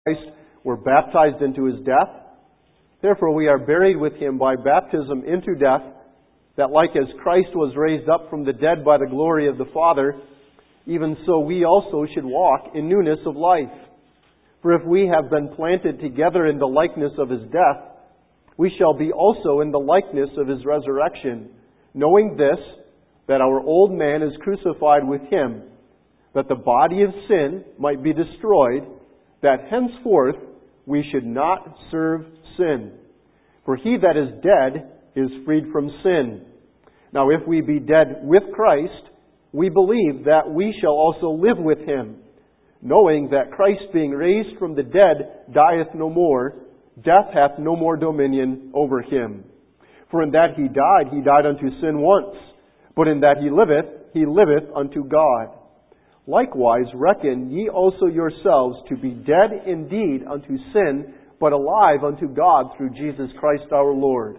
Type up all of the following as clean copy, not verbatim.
Christ were baptized into His death. Therefore we are buried with Him by baptism into death, that like as Christ was raised up from the dead by the glory of the Father, even so we also should walk in newness of life. For if we have been planted together in the likeness of His death, we shall be also in the likeness of His resurrection, knowing this, that our old man is crucified with Him, that the body of sin might be destroyed, that henceforth we should not serve sin. For he that is dead is freed from sin. Now if we be dead with Christ, we believe that we shall also live with Him, knowing that Christ being raised from the dead dieth no more, death hath no more dominion over Him. For in that He died unto sin once, but in that He liveth unto God. Likewise reckon ye also yourselves to be dead indeed unto sin, but alive unto God through Jesus Christ our Lord.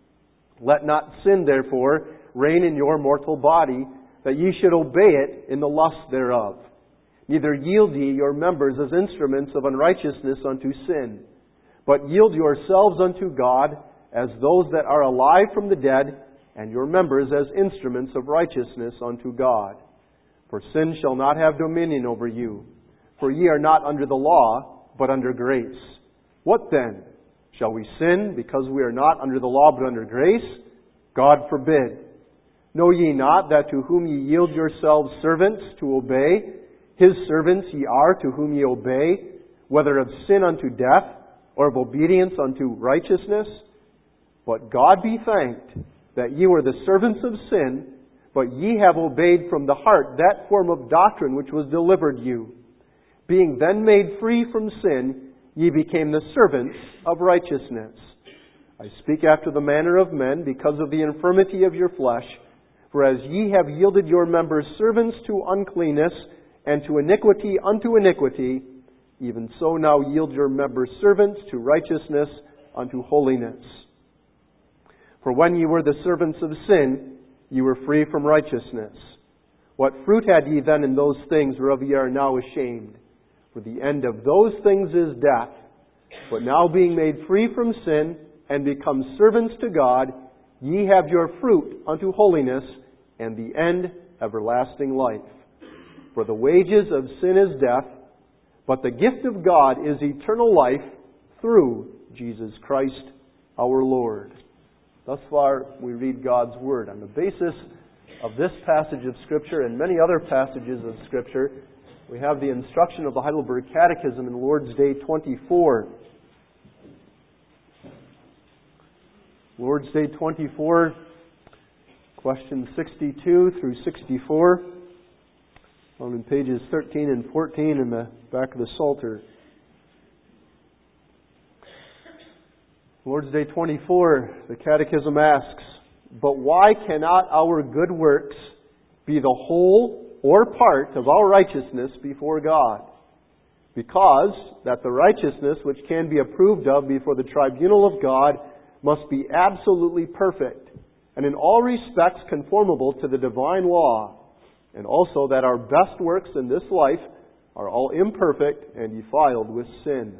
Let not sin therefore reign in your mortal body, that ye should obey it in the lust thereof. Neither yield ye your members as instruments of unrighteousness unto sin, but yield yourselves unto God as those that are alive from the dead, and your members as instruments of righteousness unto God. For sin shall not have dominion over you, for ye are not under the law, but under grace. What then? Shall we sin because we are not under the law, but under grace? God forbid. Know ye not that to whom ye yield yourselves servants to obey, His servants ye are to whom ye obey, whether of sin unto death, or of obedience unto righteousness? But God be thanked that ye were the servants of sin, but ye have obeyed from the heart that form of doctrine which was delivered you. Being then made free from sin, ye became the servants of righteousness. I speak after the manner of men, because of the infirmity of your flesh. For as ye have yielded your members servants to uncleanness, and to iniquity unto iniquity, even so now yield your members servants to righteousness unto holiness. For when ye were the servants of sin, ye were free from righteousness. What fruit had ye then in those things whereof ye are now ashamed? For the end of those things is death. But now being made free from sin, and become servants to God, ye have your fruit unto holiness, and the end everlasting life. For the wages of sin is death, but the gift of God is eternal life through Jesus Christ our Lord. Thus far, we read God's Word. On the basis of this passage of Scripture and many other passages of Scripture, we have the instruction of the Heidelberg Catechism in Lord's Day 24. Lord's Day 24, questions 62 through 64, found in pages 13 and 14 in the back of the Psalter. Lord's Day 24, the Catechism asks, but why cannot our good works be the whole or part of our righteousness before God? Because that the righteousness which can be approved of before the tribunal of God must be absolutely perfect, and in all respects conformable to the divine law, and also that our best works in this life are all imperfect and defiled with sin.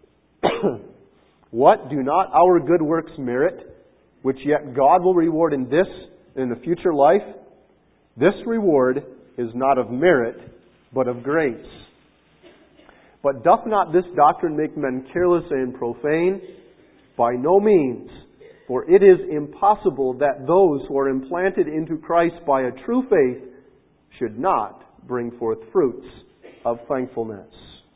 What do not our good works merit, which yet God will reward in this and in the future life? This reward is not of merit, but of grace. But doth not this doctrine make men careless and profane? By no means, for it is impossible that those who are implanted into Christ by a true faith should not bring forth fruits of thankfulness.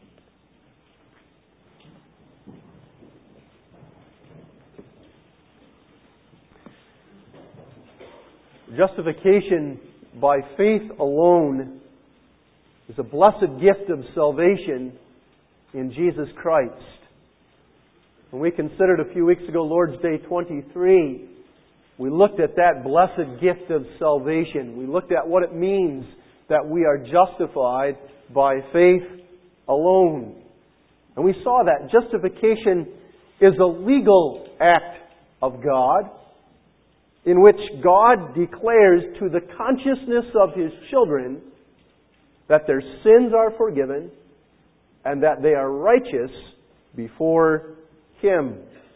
Justification by faith alone is a blessed gift of salvation in Jesus Christ. When we considered a few weeks ago Lord's Day 23, we looked at that blessed gift of salvation. We looked at what it means that we are justified by faith alone. And we saw that justification is a legal act of God, in which God declares to the consciousness of His children that their sins are forgiven and that they are righteous before Him.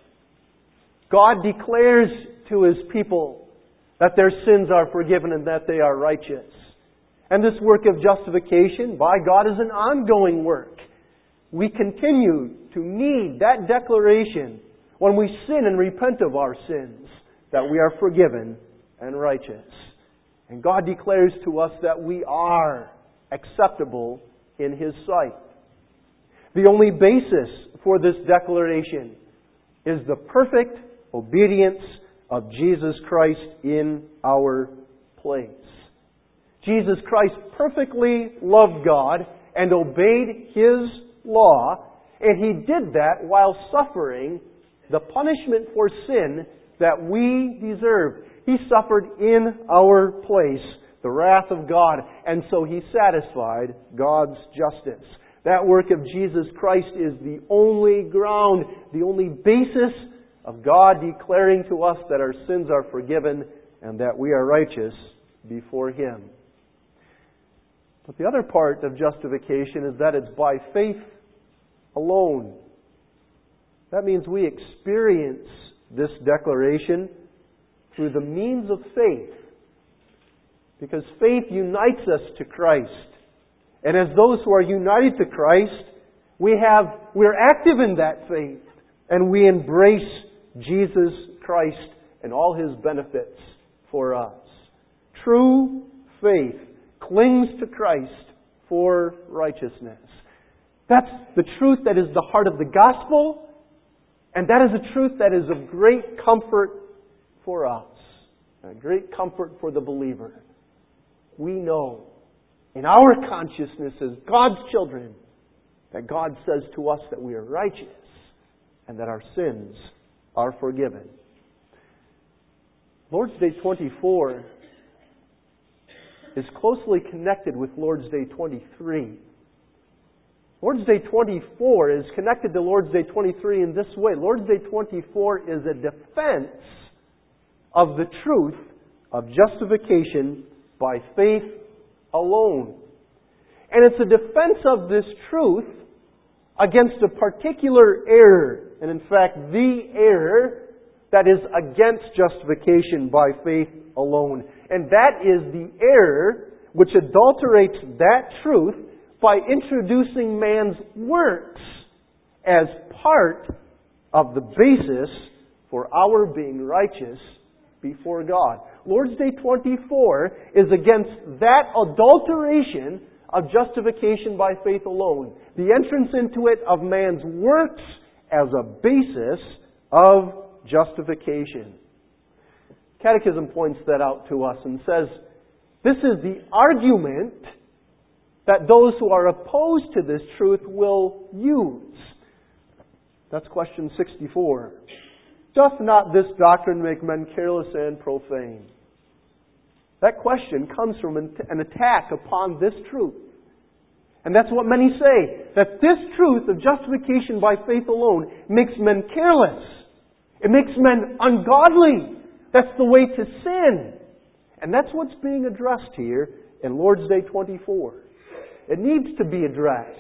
God declares to His people that their sins are forgiven and that they are righteous. And this work of justification by God is an ongoing work. We continue to need that declaration when we sin and repent of our sins, that we are forgiven and righteous. And God declares to us that we are acceptable in His sight. The only basis for this declaration is the perfect obedience of Jesus Christ in our place. Jesus Christ perfectly loved God and obeyed His law, and He did that while suffering the punishment for sin that we deserved. He suffered in our place the wrath of God, and so He satisfied God's justice. That work of Jesus Christ is the only ground, the only basis of God declaring to us that our sins are forgiven and that we are righteous before Him. But the other part of justification is that it's by faith alone. That means we experience this declaration through the means of faith. Because faith unites us to Christ. And as those who are united to Christ, we're active in that faith. And we embrace Jesus Christ and all His benefits for us. True faith clings to Christ for righteousness. That's the truth that is the heart of the gospel, and that is a truth that is of great comfort for us, a great comfort for the believer. We know in our consciousness as God's children that God says to us that we are righteous and that our sins are forgiven. Lord's Day 24 is closely connected with Lord's Day 23. Lord's Day 24 is connected to Lord's Day 23 in this way. Lord's Day 24 is a defense of the truth of justification by faith alone. And it's a defense of this truth against a particular error. And in fact, the error that is against justification by faith alone. And that is the error which adulterates that truth by introducing man's works as part of the basis for our being righteous before God. Lord's Day 24 is against that adulteration of justification by faith alone. The entrance into it of man's works as a basis of justification. Catechism points that out to us and says, this is the argument that those who are opposed to this truth will use. That's question 64. Doth not this doctrine make men careless and profane? That question comes from an attack upon this truth. And that's what many say, that this truth of justification by faith alone makes men careless. It makes men ungodly. That's the way to sin. And that's what's being addressed here in Lord's Day 24. It needs to be addressed.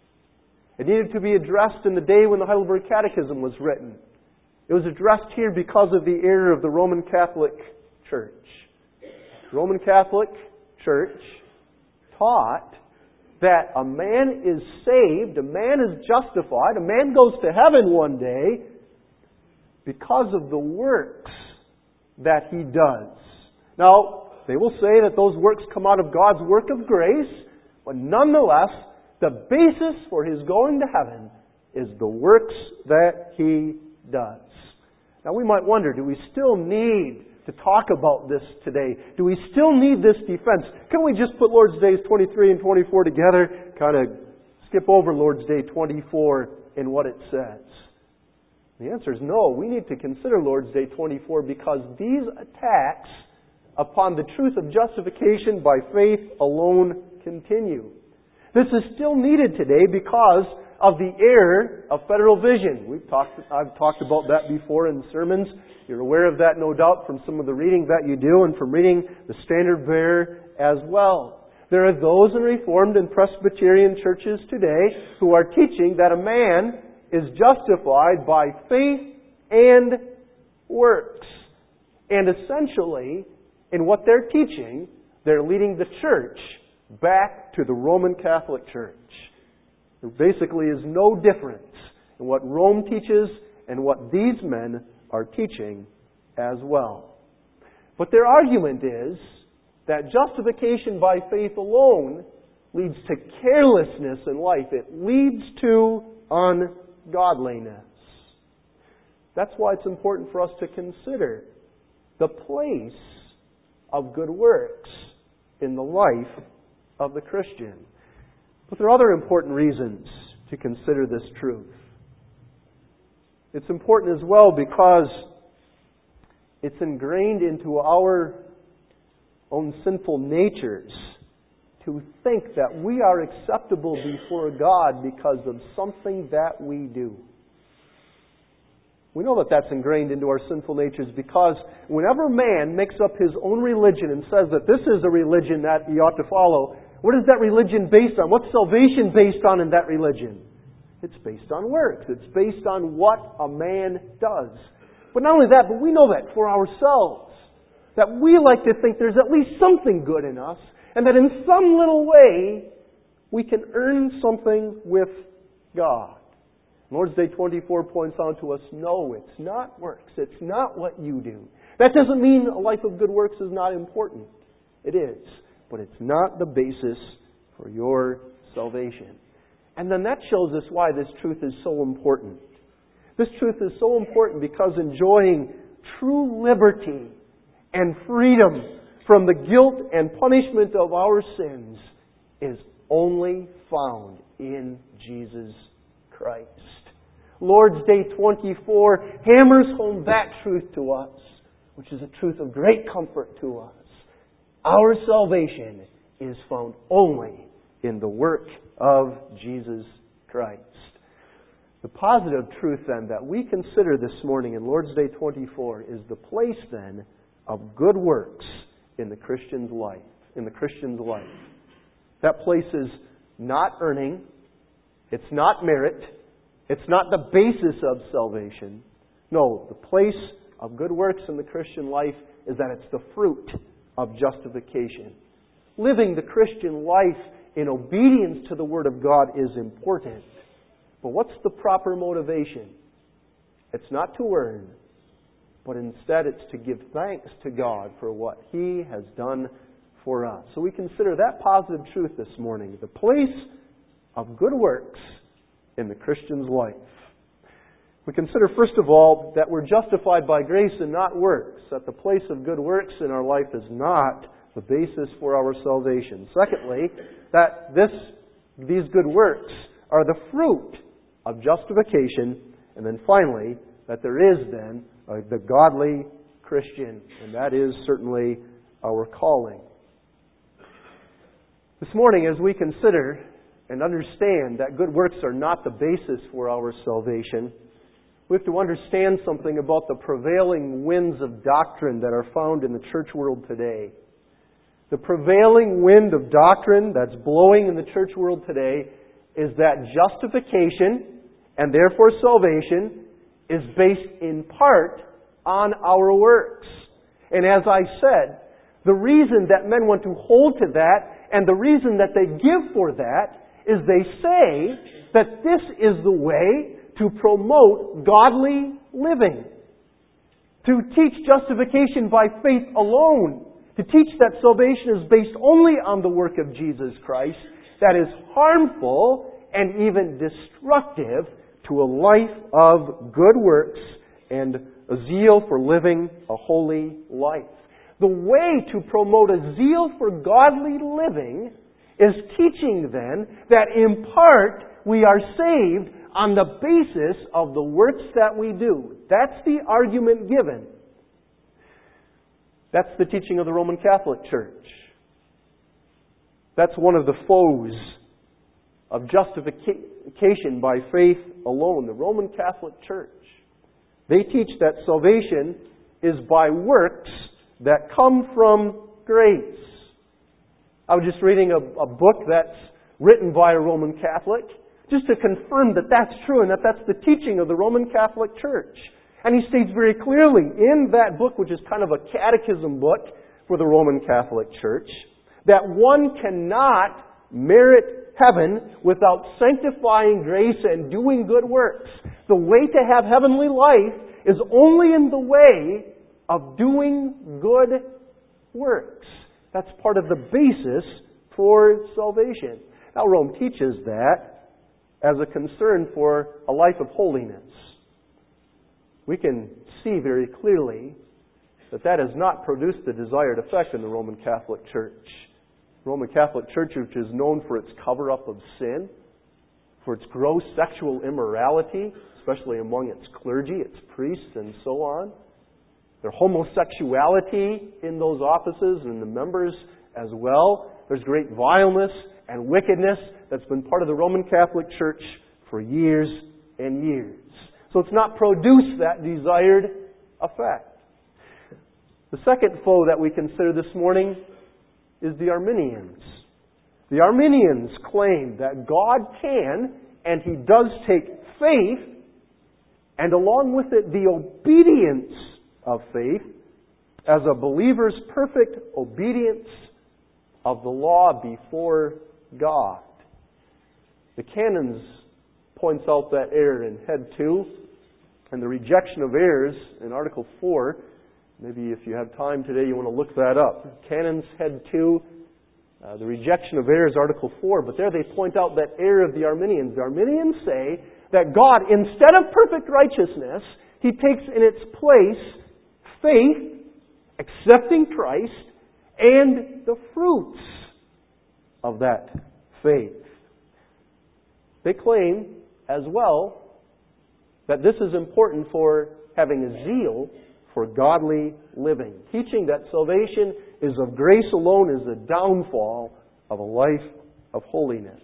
It needed to be addressed in the day when the Heidelberg Catechism was written. It was addressed here because of the error of the Roman Catholic Church. The Roman Catholic Church taught that a man is saved, a man is justified, a man goes to heaven one day because of the works that he does. Now, they will say that those works come out of God's work of grace, but nonetheless, the basis for his going to heaven is the works that he does. Now, we might wonder, do we still need to talk about this today? Do we still need this defense? Can we just put Lord's Days 23 and 24 together? Kind of skip over Lord's Day 24 in what it says. The answer is no. We need to consider Lord's Day 24 because these attacks upon the truth of justification by faith alone continue. This is still needed today because of the error of federal vision. I've talked about that before in sermons. You're aware of that, no doubt, from some of the reading that you do and from reading the Standard Bearer as well. There are those in Reformed and Presbyterian churches today who are teaching that a man is justified by faith and works. And essentially, in what they're teaching, they're leading the church back to the Roman Catholic Church. There basically is no difference in what Rome teaches and what these men are teaching as well. But their argument is that justification by faith alone leads to carelessness in life. It leads to ungodliness. That's why it's important for us to consider the place of good works in the life of the Christian. But there are other important reasons to consider this truth. It's important as well because it's ingrained into our own sinful natures to think that we are acceptable before God because of something that we do. We know that that's ingrained into our sinful natures because whenever man makes up his own religion and says that this is a religion that he ought to follow, what is that religion based on? What's salvation based on in that religion? It's based on works. It's based on what a man does. But not only that, but we know that for ourselves. That we like to think there's at least something good in us, and that in some little way we can earn something with God. Lord's Day 24 points out to us, no, it's not works. It's not what you do. That doesn't mean a life of good works is not important. It is. But it's not the basis for your salvation. And then that shows us why this truth is so important. This truth is so important because enjoying true liberty and freedom from the guilt and punishment of our sins is only found in Jesus Christ. Lord's Day 24 hammers home that truth to us, which is a truth of great comfort to us. Our salvation is found only in the work of Jesus Christ. The positive truth then that we consider this morning in Lord's Day 24 is the place then of good works in the Christian's life. That place is not earning, it's not merit, it's not the basis of salvation. No, the place of good works in the Christian life is that it's the fruit of justification. Living the Christian life in obedience to the Word of God is important. But what's the proper motivation? It's not to earn, but instead it's to give thanks to God for what He has done for us. So we consider that positive truth this morning, the place of good works in the Christian's life. We consider, first of all, that we're justified by grace and not works, that the place of good works in our life is not the basis for our salvation. Secondly, that these good works are the fruit of justification. And then finally, that there is then the godly Christian, and that is certainly our calling. This morning, as we consider and understand that good works are not the basis for our salvation, we have to understand something about the prevailing winds of doctrine that are found in the church world today. The prevailing wind of doctrine that's blowing in the church world today is that justification, and therefore salvation, is based in part on our works. And as I said, the reason that men want to hold to that, and the reason that they give for that, is they say that this is the way to promote godly living. To teach justification by faith alone. To teach that salvation is based only on the work of Jesus Christ. That is harmful and even destructive to a life of good works and a zeal for living a holy life. The way to promote a zeal for godly living is teaching then that in part we are saved on the basis of the works that we do. That's the argument given. That's the teaching of the Roman Catholic Church. That's one of the foes of justification by faith alone, the Roman Catholic Church. They teach that salvation is by works that come from grace. I was just reading a book that's written by a Roman Catholic just to confirm that that's true and that that's the teaching of the Roman Catholic Church. And he states very clearly in that book, which is kind of a catechism book for the Roman Catholic Church, that one cannot merit heaven without sanctifying grace and doing good works. The way to have heavenly life is only in the way of doing good works. That's part of the basis for salvation. Now, Rome teaches that as a concern for a life of holiness. We can see very clearly that that has not produced the desired effect in the Roman Catholic Church. The Roman Catholic Church, which is known for its cover-up of sin, for its gross sexual immorality, especially among its clergy, its priests, and so on, their homosexuality in those offices and the members as well. There's great vileness and wickedness that's been part of the Roman Catholic Church for years and years. So it's not produced that desired effect. The second foe that we consider this morning is the Arminians. The Arminians claim that God can, and He does take faith, and along with it the obedience of faith, as a believer's perfect obedience of the law before God. The Canons points out that error in Head 2, and the rejection of errors in Article 4. Maybe if you have time today you want to look that up. Canons Head 2, the rejection of errors, Article 4. But there they point out that error of the Arminians. The Arminians say that God, instead of perfect righteousness, He takes in its place faith, accepting Christ, and the fruits of that faith. They claim as well that this is important for having a zeal for godly living, teaching that salvation is of grace alone, is the downfall of a life of holiness.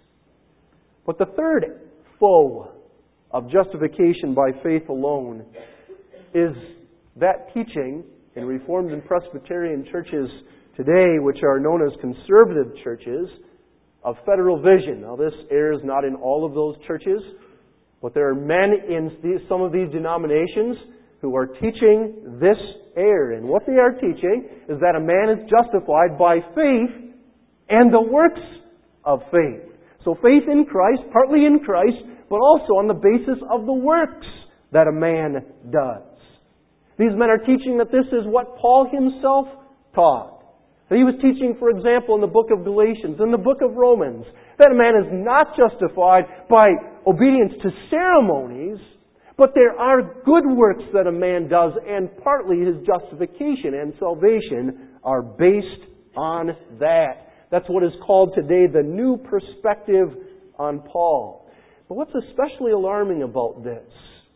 But the third foe of justification by faith alone is that teaching in Reformed and Presbyterian churches today, which are known as conservative churches, of federal vision. Now, this errs not in all of those churches, but there are men in some of these denominations who are teaching this error. And what they are teaching is that a man is justified by faith and the works of faith. So faith in Christ, partly in Christ, but also on the basis of the works that a man does. These men are teaching that this is what Paul himself taught. That he was teaching, for example, in the book of Galatians, in the book of Romans, that a man is not justified by obedience to ceremonies, but there are good works that a man does, and partly his justification and salvation are based on that. That's what is called today the new perspective on Paul. But what's especially alarming about this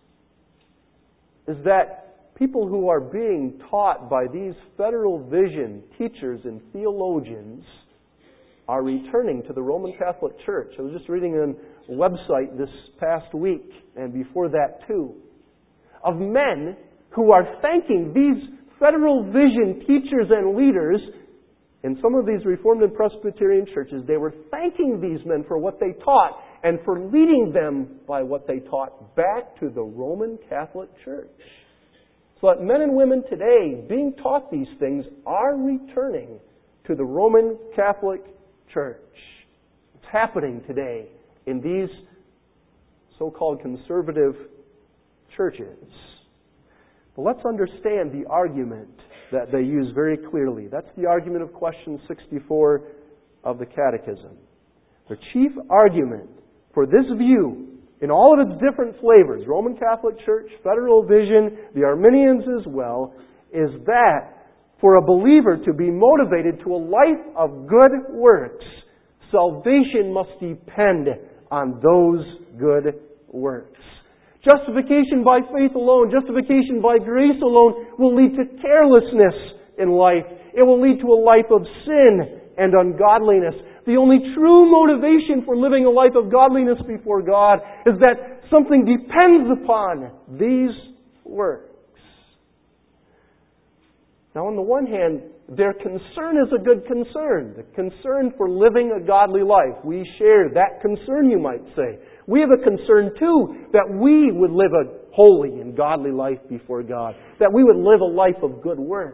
is that people who are being taught by these federal vision teachers and theologians are returning to the Roman Catholic Church. I was just reading a website this past week, and before that too, of men who are thanking these federal vision teachers and leaders in some of these Reformed and Presbyterian churches. They were thanking these men for what they taught and for leading them by what they taught back to the Roman Catholic Church. So that men and women today, being taught these things, are returning to the Roman Catholic Church. It's happening today in these so-called conservative churches. But let's understand the argument that they use very clearly. That's the argument of question 64 of the Catechism. The chief argument for this view, in all of its different flavors, Roman Catholic Church, Federal Vision, the Arminians as well, is that for a believer to be motivated to a life of good works, salvation must depend on those good works. Justification by faith alone, justification by grace alone will lead to carelessness in life. It will lead to a life of sin and ungodliness. The only true motivation for living a life of godliness before God is that something depends upon these works. Now, on the one hand, their concern is a good concern. The concern for living a godly life. We share that concern, you might say. We have a concern too that we would live a holy and godly life before God. That we would live a life of good works.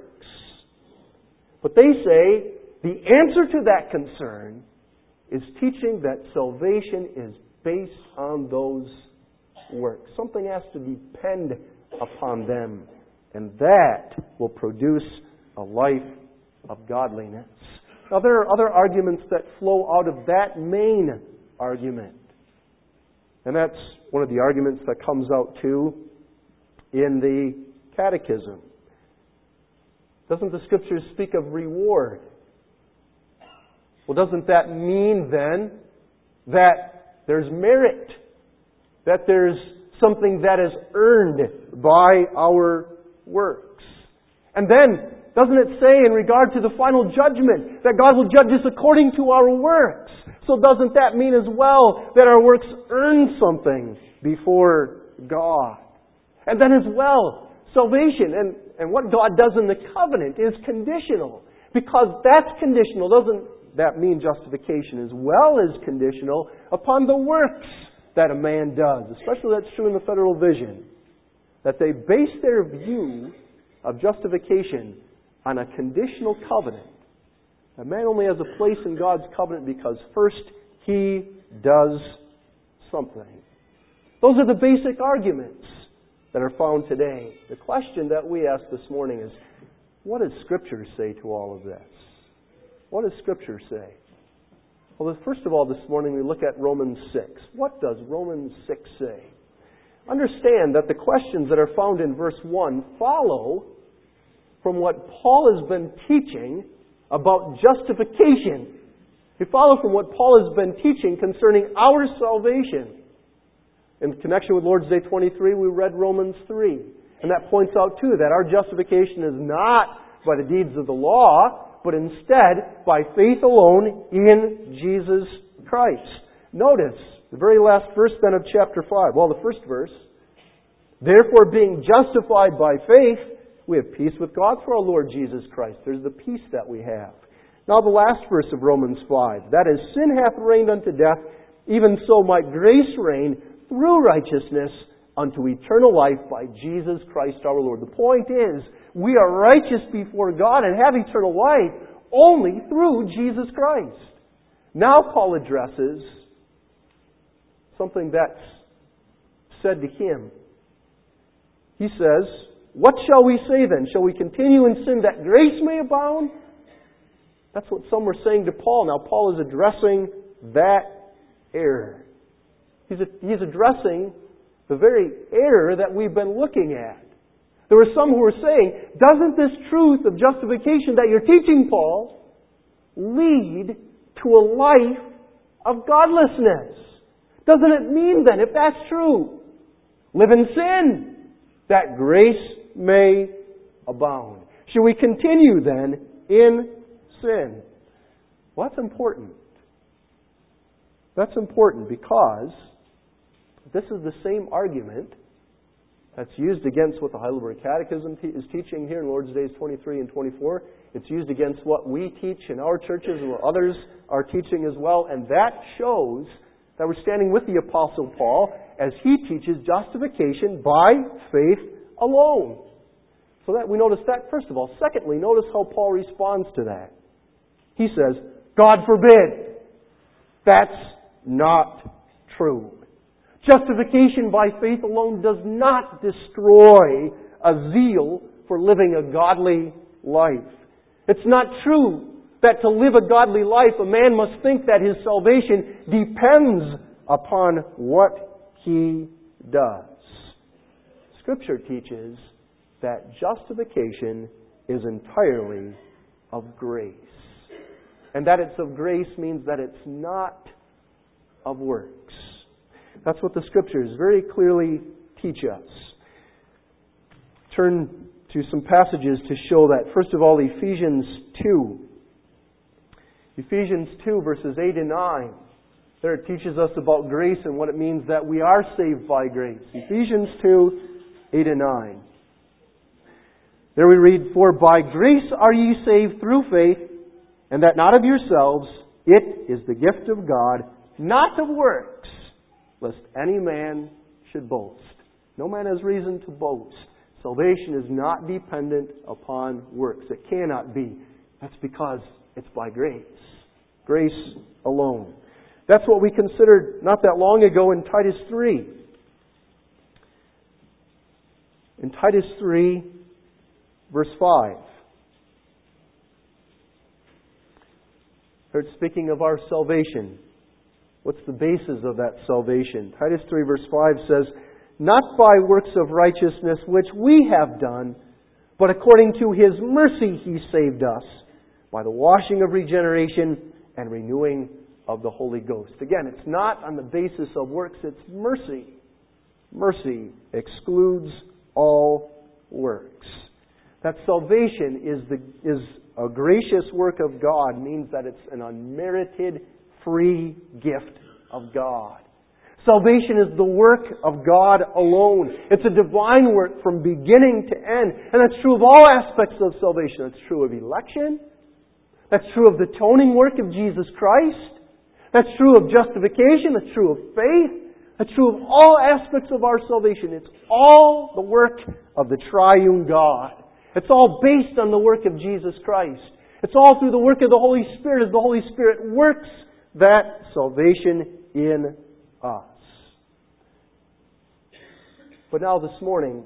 But they say the answer to that concern is teaching that salvation is based on those works. Something has to depend upon them. And that will produce a life of godliness. Now there are other arguments that flow out of that main argument. And that's one of the arguments that comes out too in the Catechism. Doesn't the Scriptures speak of reward? Well, doesn't that mean then that there's merit? That there's something that is earned by our works? And then, doesn't it say in regard to the final judgment that God will judge us according to our works? So doesn't that mean as well that our works earn something before God? And then as well, salvation and what God does in the covenant is conditional. Because that's conditional, doesn't that mean justification as well is conditional upon the works that a man does? Especially that's true in the federal vision. That they base their view of justification on a conditional covenant. A man only has a place in God's covenant because first he does something. Those are the basic arguments that are found today. The question that we ask this morning is, what does Scripture say to all of this? What does Scripture say? Well, first of all, this morning we look at Romans 6. What does Romans 6 say? Understand that the questions that are found in verse 1 follow from what Paul has been teaching about justification. They follow from what Paul has been teaching concerning our salvation. In connection with Lord's Day 23, we read Romans 3. And that points out too that our justification is not by the deeds of the law, but instead by faith alone in Jesus Christ. Notice the very last verse then of chapter 5. Well, the first verse. Therefore, being justified by faith, we have peace with God through our Lord Jesus Christ. There's the peace that we have. Now the last verse of Romans 5. That is, sin hath reigned unto death, even so might grace reign through righteousness unto eternal life by Jesus Christ our Lord. The point is, we are righteous before God and have eternal life only through Jesus Christ. Now Paul addresses something that's said to him. He says, what shall we say then? Shall we continue in sin that grace may abound? That's what some were saying to Paul. Now Paul is addressing that error. He's addressing the very error that we've been looking at. There were some who were saying, doesn't this truth of justification that you're teaching, Paul, lead to a life of godlessness? Doesn't it mean then, if that's true, live in sin, that grace may abound? Should we continue then in sin? Well, that's important. That's important because this is the same argument that's used against what the Heidelberg Catechism is teaching here in Lord's Days 23 and 24. It's used against what we teach in our churches and what others are teaching as well. And that shows that we're standing with the Apostle Paul as he teaches justification by faith alone. So that we notice that first of all. Secondly, notice how Paul responds to that. He says, God forbid. That's not true. Justification by faith alone does not destroy a zeal for living a godly life. It's not true that to live a godly life, a man must think that his salvation depends upon what he does. Scripture teaches that justification is entirely of grace. And that it's of grace means that it's not of works. That's what the Scriptures very clearly teach us. Turn to some passages to show that. First of all, Ephesians 2. Ephesians 2, verses 8 and 9. There it teaches us about grace and what it means that we are saved by grace. Ephesians 2, 8 and 9. There we read, "For by grace are ye saved through faith, and that not of yourselves, it is the gift of God, not of works, lest any man should boast." No man has reason to boast. Salvation is not dependent upon works. It cannot be. That's because it's by grace. Grace alone. That's what we considered not that long ago in Titus 3. In Titus 3, verse 5. It's speaking of our salvation. What's the basis of that salvation? Titus 3, verse 5 says, "Not by works of righteousness which we have done, but according to His mercy He saved us, by the washing of regeneration and renewing of the Holy Ghost." Again, it's not on the basis of works, it's mercy. Mercy excludes all works. That salvation is a gracious work of God, means that it's an unmerited, free gift of God. Salvation is the work of God alone. It's a divine work from beginning to end. And that's true of all aspects of salvation. That's true of election. That's true of the atoning work of Jesus Christ. That's true of justification. That's true of faith. That's true of all aspects of our salvation. It's all the work of the triune God. It's all based on the work of Jesus Christ. It's all through the work of the Holy Spirit as the Holy Spirit works that salvation in us. But now this morning,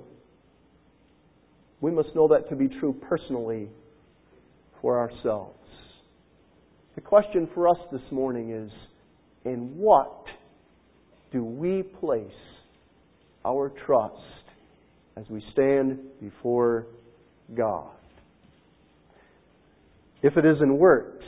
we must know that to be true personally for ourselves. The question for us this morning is, in what do we place our trust as we stand before God? If it is in works,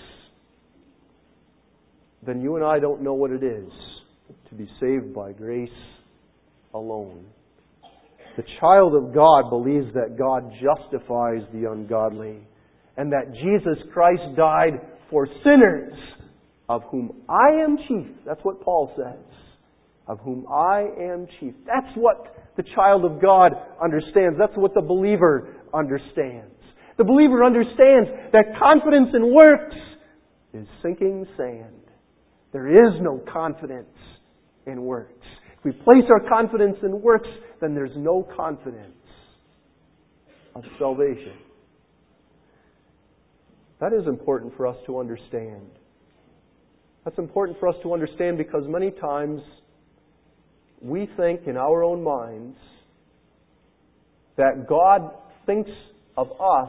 then you and I don't know what it is to be saved by grace alone. The child of God believes that God justifies the ungodly and that Jesus Christ died for sinners, of whom I am chief. That's what Paul says. Of whom I am chief. That's what the child of God understands. That's what the believer understands. The believer understands that confidence in works is sinking sand. There is no confidence in works. If we place our confidence in works, then there's no confidence of salvation. That is important for us to understand. That's important for us to understand because many times we think in our own minds that God thinks of us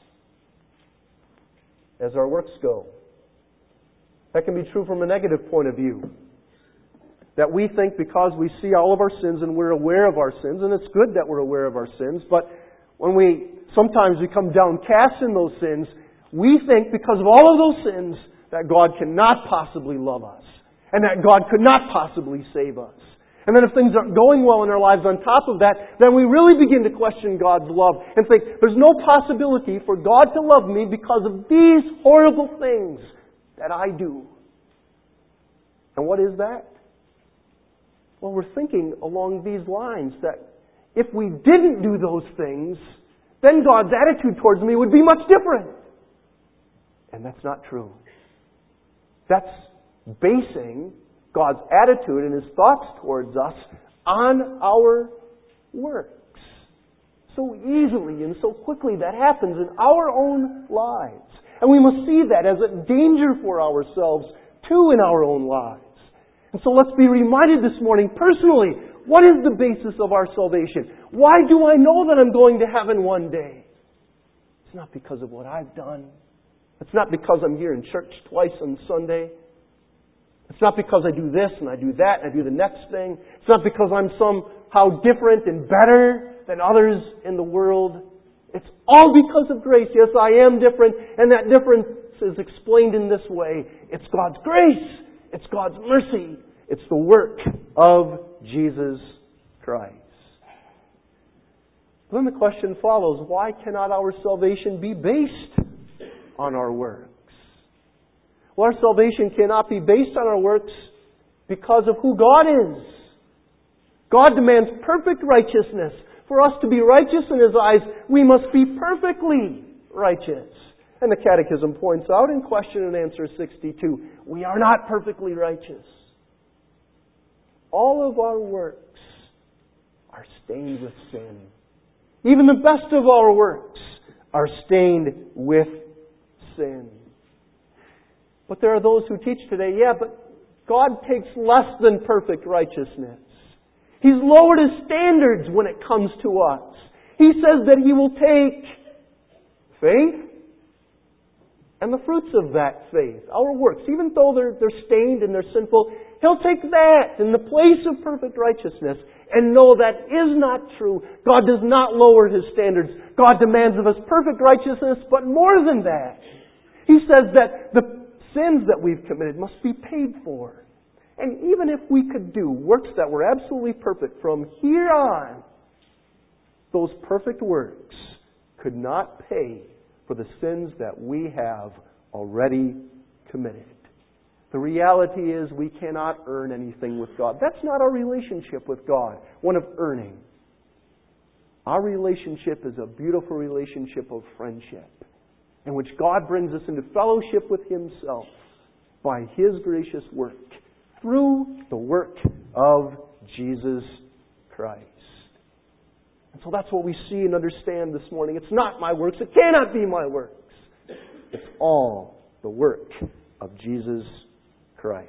as our works go. That can be true from a negative point of view. That we think because we see all of our sins and we're aware of our sins, and it's good that we're aware of our sins, but when sometimes we come downcast in those sins, we think because of all of those sins that God cannot possibly love us and that God could not possibly save us. And then if things aren't going well in our lives on top of that, then we really begin to question God's love and think, there's no possibility for God to love me because of these horrible things that I do. And what is that? Well, we're thinking along these lines that if we didn't do those things, then God's attitude towards me would be much different. And that's not true. That's basing God's attitude and His thoughts towards us on our works. So easily and so quickly that happens in our own lives. And we must see that as a danger for ourselves too in our own lives. And so let's be reminded this morning personally, what is the basis of our salvation? Why do I know that I'm going to heaven one day? It's not because of what I've done. It's not because I'm here in church twice on Sunday. It's not because I do this and I do that and I do the next thing. It's not because I'm somehow different and better than others in the world. It's all because of grace. Yes, I am different, and that difference is explained in this way. It's God's grace. It's God's mercy. It's the work of Jesus Christ. Then the question follows, why cannot our salvation be based on our works? Well, our salvation cannot be based on our works because of who God is. God demands perfect righteousness For us to be righteous in His eyes, we must be perfectly righteous. And the Catechism points out in question and answer 62, we are not perfectly righteous. All of our works are stained with sin. Even the best of our works are stained with sin. But there are those who teach today, but God takes less than perfect righteousness. He's lowered His standards when it comes to us. He says that He will take faith and the fruits of that faith, our works, even though they're stained and they're sinful, He'll take that in the place of perfect righteousness. And no, that is not true. God does not lower His standards. God demands of us perfect righteousness, but more than that. He says that the sins that we've committed must be paid for. And even if we could do works that were absolutely perfect from here on, those perfect works could not pay for the sins that we have already committed. The reality is we cannot earn anything with God. That's not our relationship with God, one of earning. Our relationship is a beautiful relationship of friendship, in which God brings us into fellowship with Himself by His gracious work, through the work of Jesus Christ. And so that's what we see and understand this morning. It's not my works. It cannot be my works. It's all the work of Jesus Christ.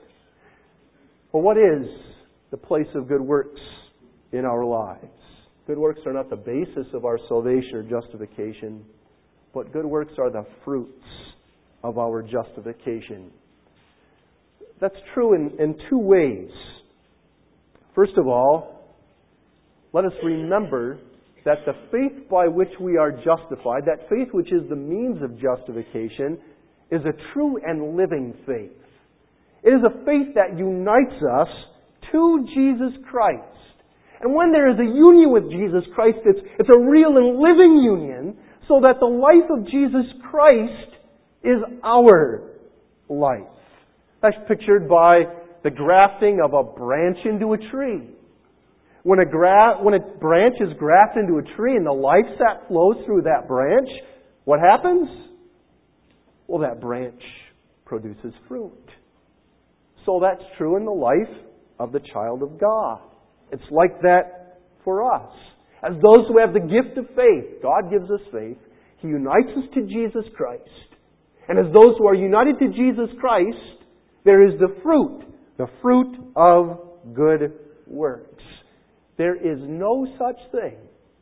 Well, what is the place of good works in our lives? Good works are not the basis of our salvation or justification, but good works are the fruits of our justification. That's true in two ways. First of all, let us remember that the faith by which we are justified, that faith which is the means of justification, is a true and living faith. It is a faith that unites us to Jesus Christ. And when there is a union with Jesus Christ, it's a real and living union, so that the life of Jesus Christ is our life. That's pictured by the grafting of a branch into a tree. When a branch is grafted into a tree and the life that flows through that branch, what happens? Well, that branch produces fruit. So that's true in the life of the child of God. It's like that for us. As those who have the gift of faith, God gives us faith. He unites us to Jesus Christ. And as those who are united to Jesus Christ, there is the fruit of good works. There is no such thing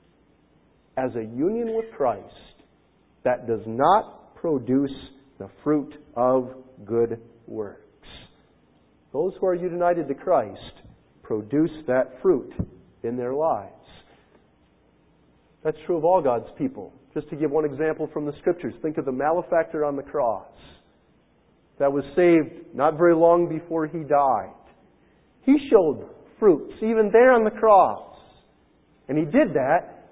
as a union with Christ that does not produce the fruit of good works. Those who are united to Christ produce that fruit in their lives. That's true of all God's people. Just to give one example from the Scriptures, think of the malefactor on the cross that was saved not very long before he died. He showed fruits even there on the cross. And he did that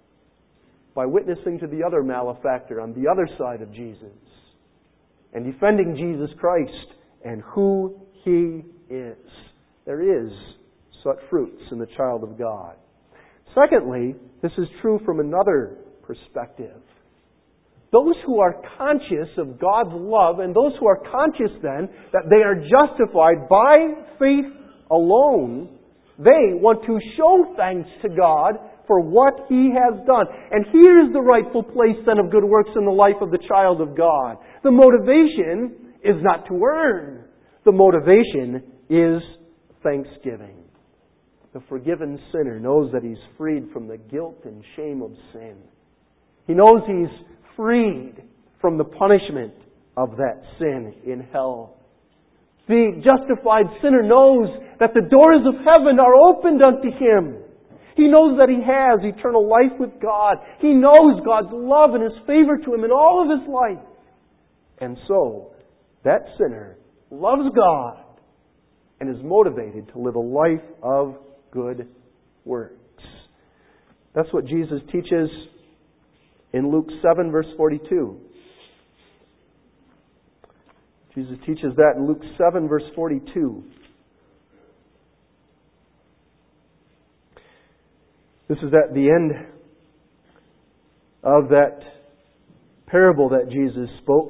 by witnessing to the other malefactor on the other side of Jesus and defending Jesus Christ and who He is. There is such fruits in the child of God. Secondly, this is true from another perspective. Those who are conscious of God's love, and those who are conscious then that they are justified by faith alone, they want to show thanks to God for what He has done. And here is the rightful place then of good works in the life of the child of God. The motivation is not to earn. The motivation is thanksgiving. The forgiven sinner knows that he's freed from the guilt and shame of sin. He knows he's freed from the punishment of that sin in hell. The justified sinner knows that the doors of heaven are opened unto him. He knows that he has eternal life with God. He knows God's love and His favor to him in all of his life. And so, that sinner loves God and is motivated to live a life of good works. That's what Jesus teaches in Luke 7, verse 42. Jesus teaches that in Luke 7, verse 42. This is at the end of that parable that Jesus spoke.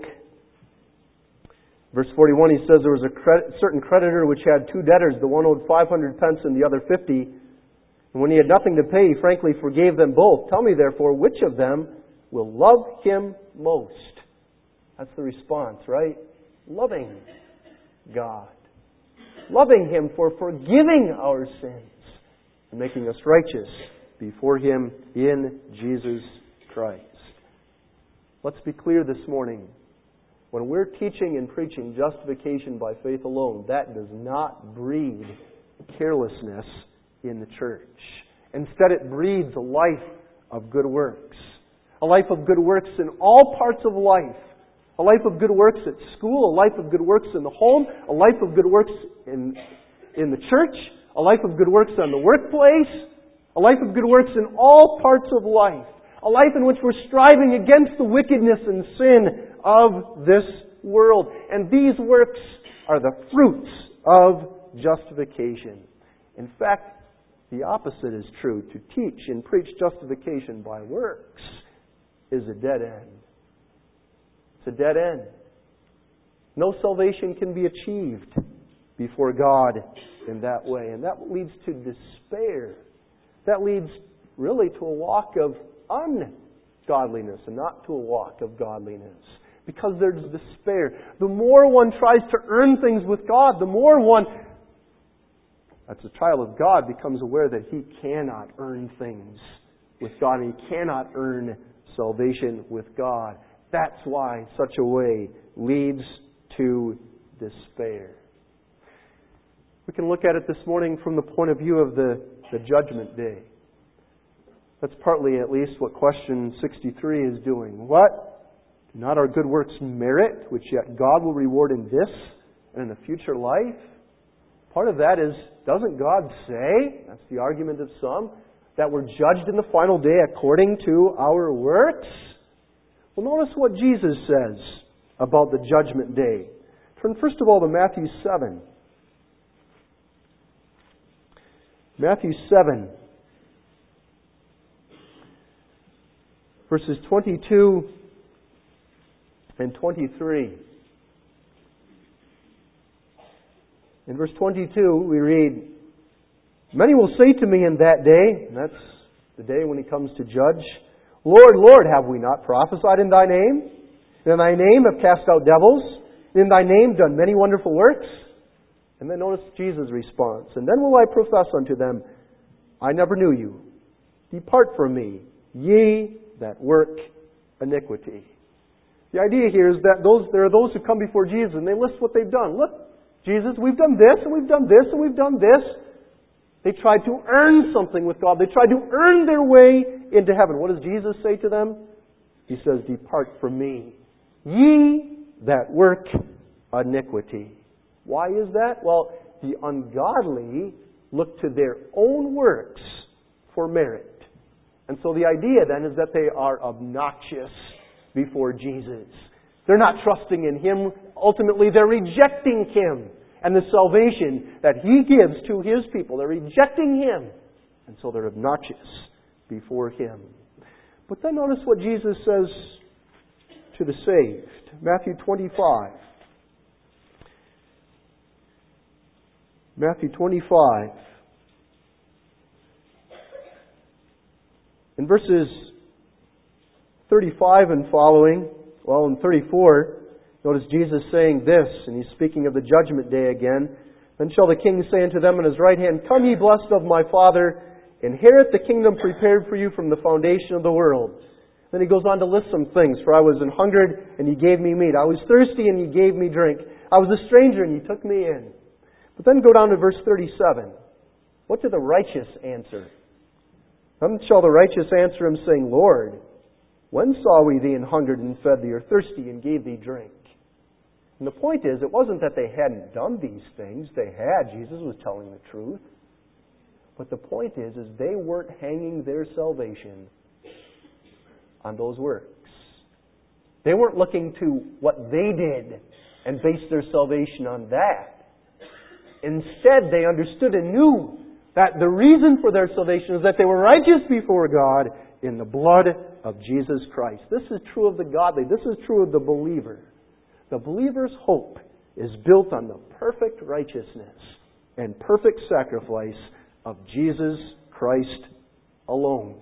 Verse 41, he says, there was a certain creditor which had two debtors. The one owed 500 pence and the other 50. And when he had nothing to pay, he frankly forgave them both. Tell me, therefore, which of them will love him most? That's the response, right? Loving God. Loving Him for forgiving our sins and making us righteous before Him in Jesus Christ. Let's be clear this morning. When we're teaching and preaching justification by faith alone, that does not breed carelessness in the church. Instead, it breeds a life of good works. A life of good works in all parts of life. A life of good works at school, a life of good works in the home, a life of good works in the church, a life of good works on the workplace, a life of good works in all parts of life. A life in which we're striving against the wickedness and sin of this world. And these works are the fruits of justification. In fact, the opposite is true. To teach and preach justification by works is a dead end. It's a dead end. No salvation can be achieved before God in that way. And that leads to despair. That leads really to a walk of ungodliness and not to a walk of godliness. Because there's despair. The more one tries to earn things with God, the more one, that's a child of God, becomes aware that he cannot earn things with God. And he cannot earn salvation with God. That's why such a way leads to despair. We can look at it this morning from the point of view of the judgment day. That's partly at least what question 63 is doing. What? Do not our good works merit, which yet God will reward in this and in the future life? Part of that is, doesn't God say, that's the argument of some, that we're judged in the final day according to our works? Well, notice what Jesus says about the judgment day. Turn first of all to Matthew 7. Matthew 7, verses 22 and 23. In verse 22, we read, many will say to me in that day, and that's the day when He comes to judge, Lord, Lord, have we not prophesied in Thy name? And in Thy name have cast out devils? And in Thy name done many wonderful works? And then notice Jesus' response. And then will I profess unto them, I never knew you. Depart from me, ye that work iniquity. The idea here is that there are those who come before Jesus and they list what they've done. Look, Jesus, we've done this, and we've done this, and we've done this. They tried to earn something with God. They tried to earn their way into heaven. What does Jesus say to them? He says, depart from me, ye that work iniquity. Why is that? Well, the ungodly look to their own works for merit. And so the idea then is that they are obnoxious before Jesus. They're not trusting in Him. Ultimately, they're rejecting Him and the salvation that He gives to His people. They're rejecting Him. And so they're obnoxious before Him. But then notice what Jesus says to the saved. Matthew 25. Matthew 25. In verses 35 and following, well, in 34, notice Jesus saying this, and He's speaking of the judgment day again. Then shall the King say unto them on His right hand, come ye blessed of my Father, inherit the kingdom prepared for you from the foundation of the world. Then He goes on to list some things. For I was an hungered, and ye gave me meat. I was thirsty, and ye gave me drink. I was a stranger, and ye took me in. But then go down to verse 37. What did the righteous answer? Then shall the righteous answer Him, saying, Lord, when saw we thee an hungered and fed thee, or thirsty and gave thee drink? And the point is, it wasn't that they hadn't done these things. They had. Jesus was telling the truth. But the point is they weren't hanging their salvation on those works. They weren't looking to what they did and based their salvation on that. Instead, they understood and knew That the reason for their salvation is that they were righteous before God in the blood of Jesus Christ. This is true of the godly. This is true of the believer. The believer's hope is built on the perfect righteousness and perfect sacrifice of Jesus Christ alone.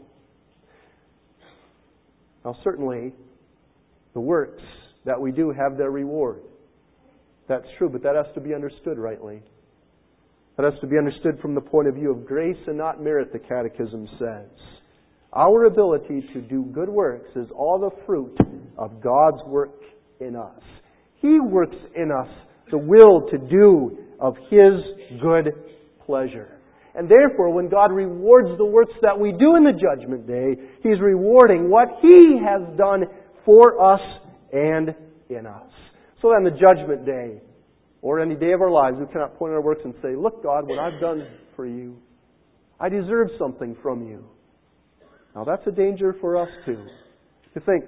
Now certainly, the works that we do have their reward. That's true, but that has to be understood rightly. That has to be understood from the point of view of grace and not merit, the Catechism says. Our ability to do good works is all the fruit of God's work in us. He works in us the will to do of His good pleasure. And therefore, when God rewards the works that we do in the Judgment Day, He's rewarding what He has done for us and in us. So that on the Judgment Day, or any day of our lives, we cannot point at our works and say, look, God, what I've done for you, I deserve something from you. Now that's a danger for us too. To think,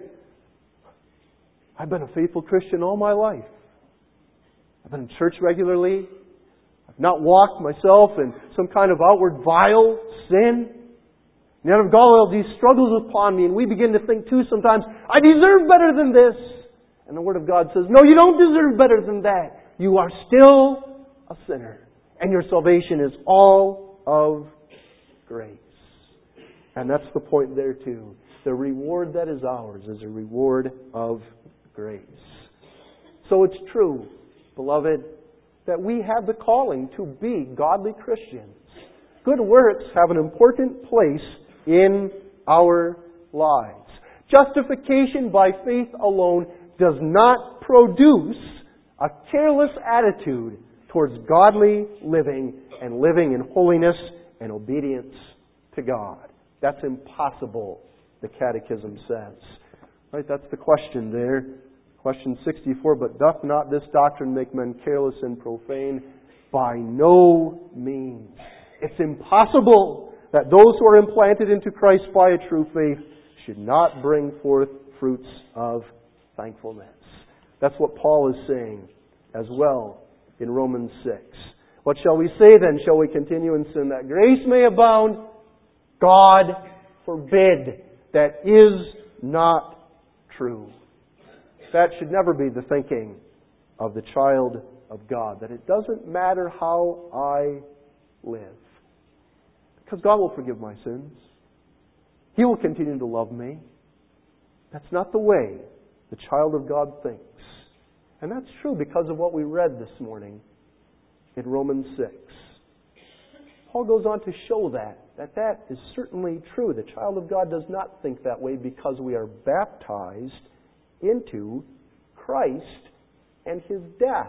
I've been a faithful Christian all my life. I've been in church regularly. I've not walked myself in some kind of outward vile sin. And yet I've got all these struggles upon me, and we begin to think too sometimes, I deserve better than this. And the Word of God says, no, you don't deserve better than that. You are still a sinner. And your salvation is all of grace. And that's the point there too. The reward that is ours is a reward of grace. So it's true, beloved, that we have the calling to be godly Christians. Good works have an important place in our lives. Justification by faith alone does not produce a careless attitude towards godly living and living in holiness and obedience to God. That's impossible, the Catechism says. Right, that's the question there. Question 64, but doth not this doctrine make men careless and profane? By no means. It's impossible that those who are implanted into Christ by a true faith should not bring forth fruits of thankfulness. That's what Paul is saying as well in Romans 6. What shall we say then? Shall we continue in sin that grace may abound? God forbid. That is not true. That should never be the thinking of the child of God. That it doesn't matter how I live. Because God will forgive my sins. He will continue to love me. That's not the way the child of God thinks. And that's true because of what we read this morning in Romans 6. Paul goes on to show that is certainly true. The child of God does not think that way because we are baptized into Christ and His death.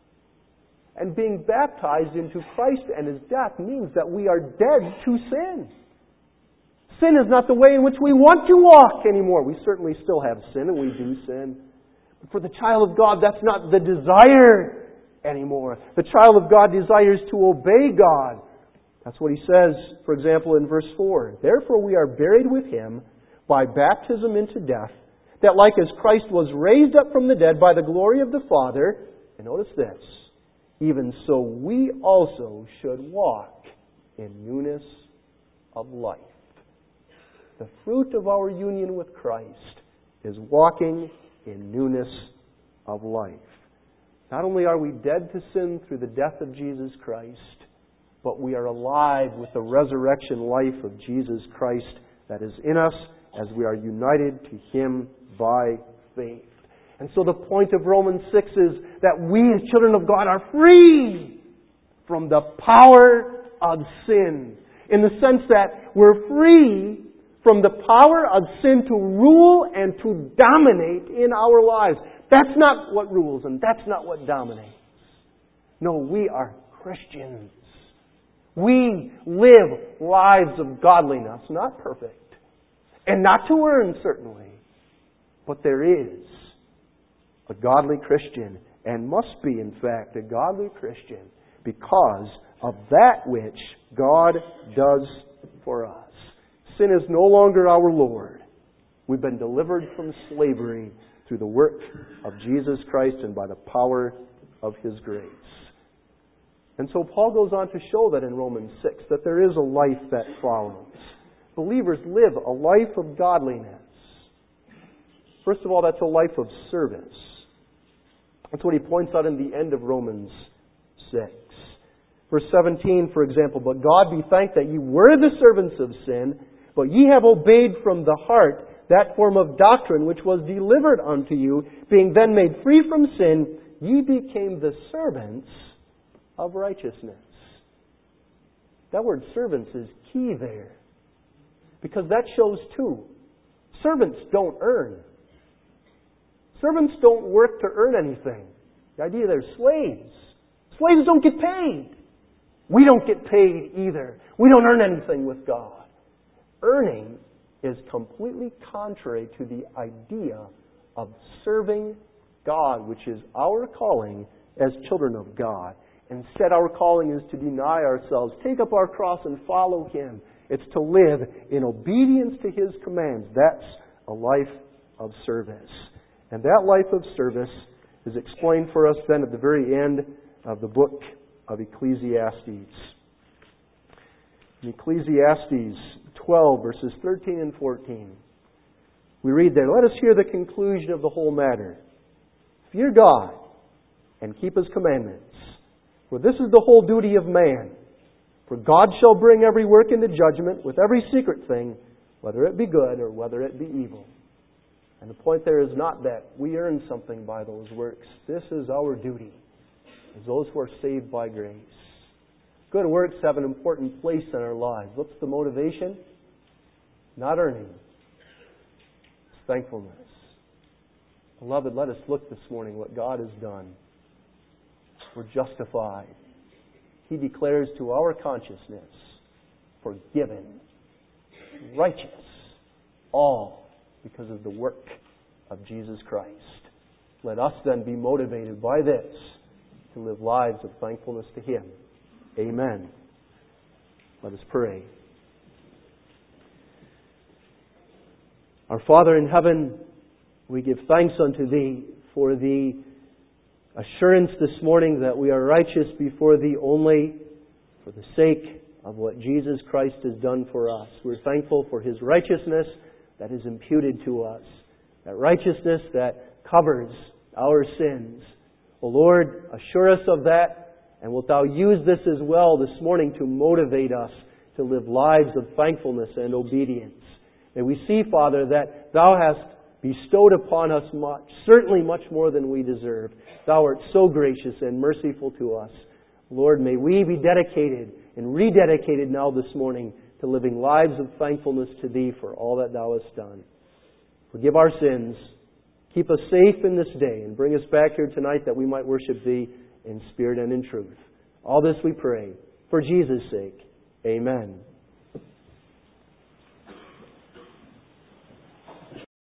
And being baptized into Christ and His death means that we are dead to sin. Sin is not the way in which we want to walk anymore. We certainly still have sin and we do sin. But for the child of God, that's not the desire anymore. The child of God desires to obey God. That's what he says, for example, in verse 4. Therefore we are buried with Him by baptism into death, that like as Christ was raised up from the dead by the glory of the Father, and notice this, even so we also should walk in newness of life. The fruit of our union with Christ is walking in newness of life. Not only are we dead to sin through the death of Jesus Christ, but we are alive with the resurrection life of Jesus Christ that is in us as we are united to Him by faith. And so the point of Romans 6 is that we as children of God are free from the power of sin. In the sense that we're free from the power of sin to rule and to dominate in our lives. That's not what rules and that's not what dominates. No, we are Christians. We live lives of godliness, not perfect, and not to earn certainly, but there is a godly Christian, and must be in fact a godly Christian, because of that which God does for us. Sin is no longer our Lord. We've been delivered from slavery through the work of Jesus Christ and by the power of His grace. And so Paul goes on to show that in Romans 6, that there is a life that follows. Believers live a life of godliness. First of all, that's a life of service. That's what he points out in the end of Romans 6. Verse 17, for example, "But God be thanked that ye were the servants of sin, but ye have obeyed from the heart that form of doctrine which was delivered unto you, being then made free from sin, ye became the servants of righteousness." That word servants is key there, because that shows too, servants don't earn. Servants don't work to earn anything. The idea they're slaves. Slaves don't get paid. We don't get paid either. We don't earn anything with God. Earning is completely contrary to the idea of serving God, which is our calling as children of God. Instead, our calling is to deny ourselves, take up our cross and follow Him. It's to live in obedience to His commands. That's a life of service. And that life of service is explained for us then at the very end of the book of Ecclesiastes. In Ecclesiastes 12, verses 13 and 14, we read there, "Let us hear the conclusion of the whole matter. Fear God and keep His commandments, for this is the whole duty of man. For God shall bring every work into judgment with every secret thing, whether it be good or whether it be evil." And the point there is not that we earn something by those works. This is our duty as those who are saved by grace. Good works have an important place in our lives. What's the motivation? Not earning. It's thankfulness. Beloved, let us look this morning what God has done. We're justified. He declares to our consciousness, forgiven, righteous, all because of the work of Jesus Christ. Let us then be motivated by this to live lives of thankfulness to Him. Amen. Let us pray. Our Father in heaven, we give thanks unto Thee for the assurance this morning that we are righteous before Thee only for the sake of what Jesus Christ has done for us. We're thankful for His righteousness that is imputed to us, that righteousness that covers our sins. O Lord, assure us of that, and wilt Thou use this as well this morning to motivate us to live lives of thankfulness and obedience. May we see, Father, that Thou hast bestowed upon us much, certainly much more than we deserve. Thou art so gracious and merciful to us. Lord, may we be dedicated and rededicated now this morning to living lives of thankfulness to Thee for all that Thou hast done. Forgive our sins. Keep us safe in this day and bring us back here tonight that we might worship Thee in spirit and in truth. All this we pray for Jesus' sake. Amen.